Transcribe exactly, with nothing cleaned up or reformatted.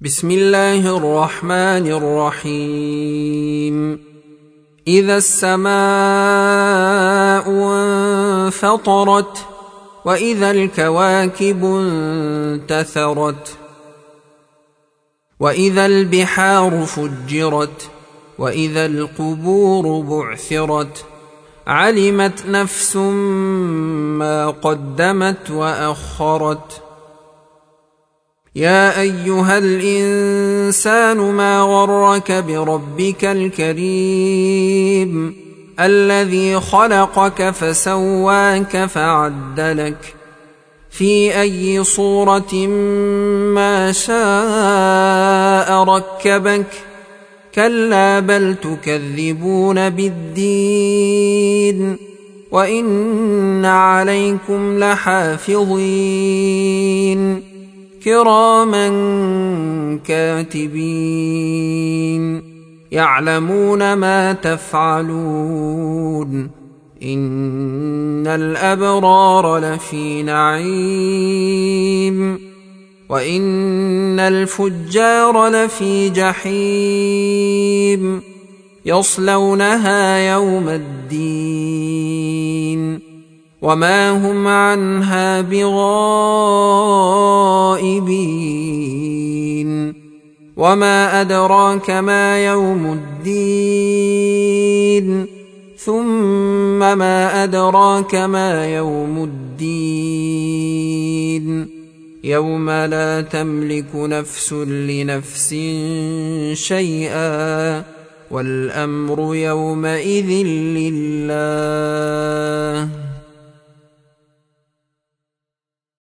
بسم الله الرحمن الرحيم. إذا السماء انفطرت وإذا الكواكب انتثرت وإذا البحار فجرت وإذا القبور بعثرت علمت نفس ما قدمت وأخرت. يا أيها الإنسان ما غرك بربك الكريم الذي خلقك فسواك فعدلك في أي صورة ما شاء ركبك. كلا بل تكذبون بالدين وإن عليكم لحافظين كراما كاتبين يعلمون ما تفعلون. إن الأبرار لفي نعيم وإن الفجار لفي جحيم يصلونها يوم الدين وما هم عنها بغائبين. وما أدراك ما يوم الدين ثم ما أدراك ما يوم الدين يوم لا تملك نفس لنفس شيئا والأمر يومئذ لله.